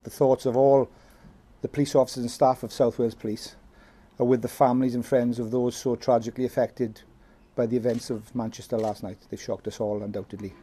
The thoughts of all the police officers and staff of South Wales Police are with the families and friends of those so tragically affected by the events of Manchester last night. They shocked us all, undoubtedly.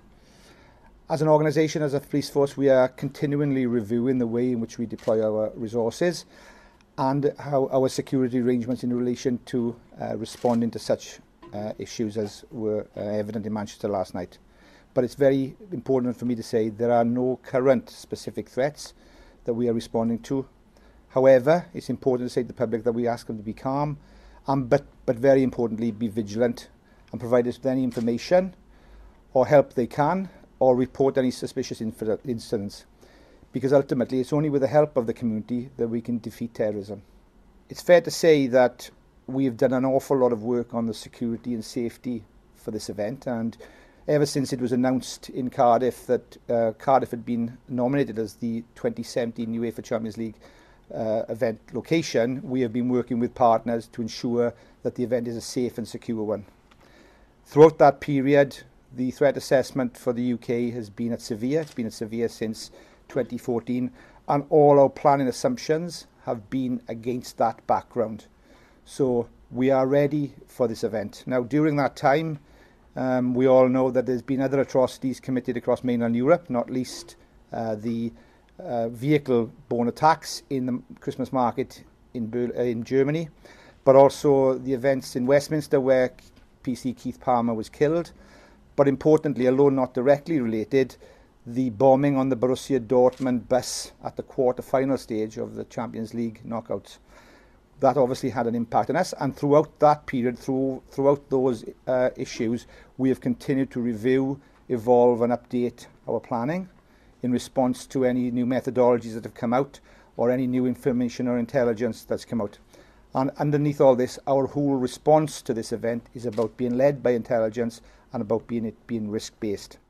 As an organisation, as a police force, we are continually reviewing the way in which we deploy our resources and how our security arrangements in relation to responding to such issues as were evident in Manchester last night. But it's very important for me to say there are no current specific threats that we are responding to. However, it's important to say to the public that we ask them to be calm, but very importantly, be vigilant and provide us with any information or help they can, or report any suspicious incidents. Because ultimately, it's only with the help of the community that we can defeat terrorism. It's fair to say that we have done an awful lot of work on the security and safety for this event, and ever since it was announced in Cardiff that Cardiff had been nominated as the 2017 UEFA Champions League event location, we have been working with partners to ensure that the event is a safe and secure one. Throughout that period, the threat assessment for the UK has been at severe. It's been at severe since 2014, and all our planning assumptions have been against that background. So we are ready for this event. Now, during that time, we all know that there's been other atrocities committed across mainland Europe, not least the vehicle-borne attacks in the Christmas market in Germany, but also the events in Westminster where PC Keith Palmer was killed. But importantly, although not directly related, the bombing on the Borussia Dortmund bus at the quarter-final stage of the Champions League knockouts. That obviously had an impact on us, and throughout that period, throughout those issues, we have continued to review, evolve and update our planning in response to any new methodologies that have come out or any new information or intelligence that's come out. And underneath all this, our whole response to this event is about being led by intelligence and about being risk-based.